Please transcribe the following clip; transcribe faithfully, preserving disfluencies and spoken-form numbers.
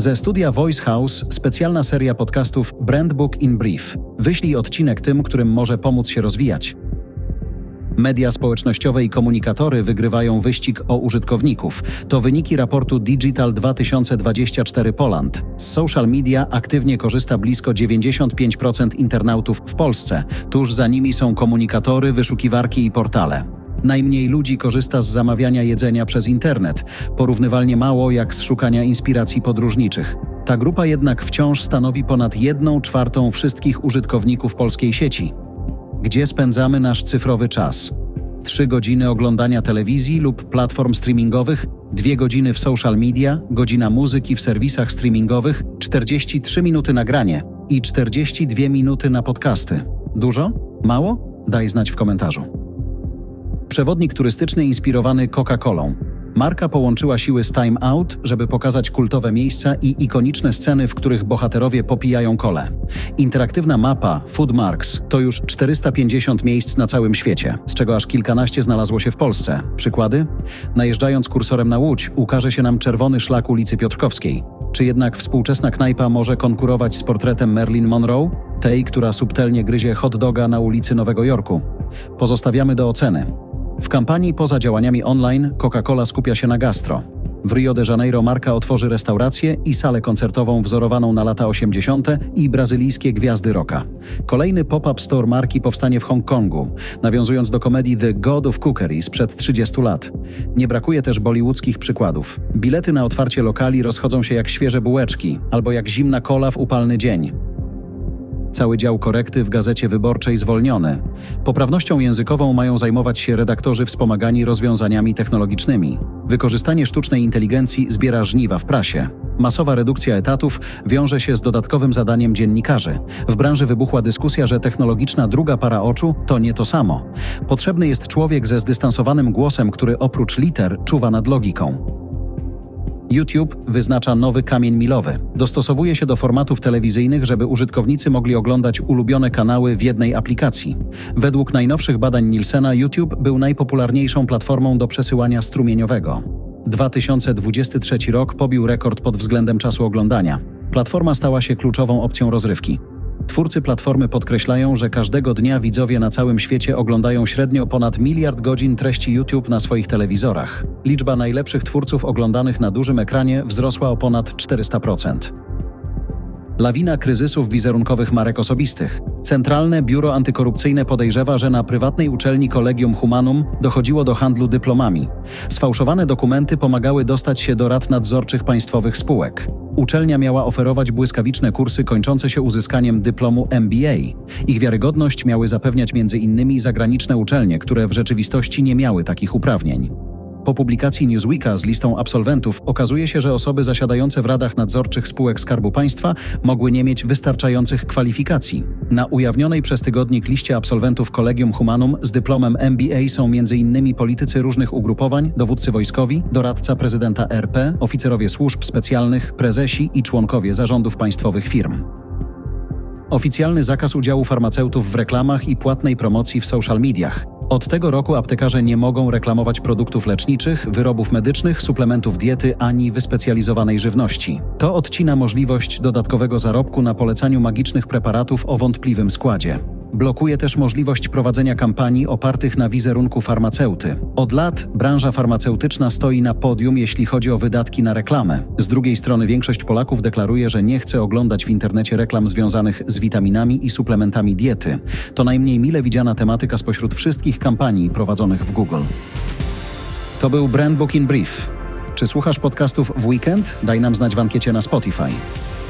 Ze studia Voice House specjalna seria podcastów Brand Book in Brief. Wyślij odcinek tym, którym może pomóc się rozwijać. Media społecznościowe i komunikatory wygrywają wyścig o użytkowników. To wyniki raportu Digital dwa tysiące dwudziesty czwarty Poland. Z social media aktywnie korzysta blisko dziewięćdziesiąt pięć procent internautów w Polsce. Tuż za nimi są komunikatory, wyszukiwarki i portale. Najmniej ludzi korzysta z zamawiania jedzenia przez internet, porównywalnie mało jak z szukania inspiracji podróżniczych. Ta grupa jednak wciąż stanowi ponad jedną czwartą wszystkich użytkowników polskiej sieci. Gdzie spędzamy nasz cyfrowy czas? Trzy godziny oglądania telewizji lub platform streamingowych, dwie godziny w social media, godzina muzyki w serwisach streamingowych, czterdzieści trzy minuty nagranie i czterdzieści dwie minuty na podcasty. Dużo? Mało? Daj znać w komentarzu. Przewodnik turystyczny inspirowany Coca-Colą. Marka połączyła siły z Time Out, żeby pokazać kultowe miejsca i ikoniczne sceny, w których bohaterowie popijają kolę. Interaktywna mapa Food Marks to już czterysta pięćdziesiąt miejsc na całym świecie, z czego aż kilkanaście znalazło się w Polsce. Przykłady? Najeżdżając kursorem na Łódź, ukaże się nam czerwony szlak ulicy Piotrkowskiej. Czy jednak współczesna knajpa może konkurować z portretem Marilyn Monroe, tej, która subtelnie gryzie hot doga na ulicy Nowego Jorku? Pozostawiamy do oceny. W kampanii poza działaniami online Coca-Cola skupia się na gastro. W Rio de Janeiro marka otworzy restaurację i salę koncertową wzorowaną na lata osiemdziesiąte i brazylijskie gwiazdy rocka. Kolejny pop-up store marki powstanie w Hongkongu, nawiązując do komedii The God of Cookery sprzed trzydziestu lat. Nie brakuje też bollywoodzkich przykładów. Bilety na otwarcie lokali rozchodzą się jak świeże bułeczki, albo jak zimna kola w upalny dzień. Cały dział korekty w Gazecie Wyborczej zwolniony. Poprawnością językową mają zajmować się redaktorzy wspomagani rozwiązaniami technologicznymi. Wykorzystanie sztucznej inteligencji zbiera żniwa w prasie. Masowa redukcja etatów wiąże się z dodatkowym zadaniem dziennikarzy. W branży wybuchła dyskusja, że technologiczna druga para oczu to nie to samo. Potrzebny jest człowiek ze zdystansowanym głosem, który oprócz liter czuwa nad logiką. YouTube wyznacza nowy kamień milowy. Dostosowuje się do formatów telewizyjnych, żeby użytkownicy mogli oglądać ulubione kanały w jednej aplikacji. Według najnowszych badań Nielsena YouTube był najpopularniejszą platformą do przesyłania strumieniowego. dwa tysiące dwudziesty trzeci rok pobił rekord pod względem czasu oglądania. Platforma stała się kluczową opcją rozrywki. Twórcy platformy podkreślają, że każdego dnia widzowie na całym świecie oglądają średnio ponad miliard godzin treści YouTube na swoich telewizorach. Liczba najlepszych twórców oglądanych na dużym ekranie wzrosła o ponad czterysta procent. Lawina kryzysów wizerunkowych marek osobistych. Centralne Biuro Antykorupcyjne podejrzewa, że na prywatnej uczelni Collegium Humanum dochodziło do handlu dyplomami. Sfałszowane dokumenty pomagały dostać się do rad nadzorczych państwowych spółek. Uczelnia miała oferować błyskawiczne kursy kończące się uzyskaniem dyplomu M B A. Ich wiarygodność miały zapewniać między innymi zagraniczne uczelnie, które w rzeczywistości nie miały takich uprawnień. Po publikacji Newsweeka z listą absolwentów okazuje się, że osoby zasiadające w radach nadzorczych spółek Skarbu Państwa mogły nie mieć wystarczających kwalifikacji. Na ujawnionej przez tygodnik liście absolwentów Collegium Humanum z dyplomem M B A są między innymi politycy różnych ugrupowań, dowódcy wojskowi, doradca prezydenta R P, oficerowie służb specjalnych, prezesi i członkowie zarządów państwowych firm. Oficjalny zakaz udziału farmaceutów w reklamach i płatnej promocji w social mediach. Od tego roku aptekarze nie mogą reklamować produktów leczniczych, wyrobów medycznych, suplementów diety ani wyspecjalizowanej żywności. To odcina możliwość dodatkowego zarobku na polecaniu magicznych preparatów o wątpliwym składzie. Blokuje też możliwość prowadzenia kampanii opartych na wizerunku farmaceuty. Od lat branża farmaceutyczna stoi na podium, jeśli chodzi o wydatki na reklamę. Z drugiej strony większość Polaków deklaruje, że nie chce oglądać w internecie reklam związanych z witaminami i suplementami diety. To najmniej mile widziana tematyka spośród wszystkich kampanii prowadzonych w Google. To był Brand Book in Brief. Czy słuchasz podcastów w weekend? Daj nam znać w ankiecie na Spotify.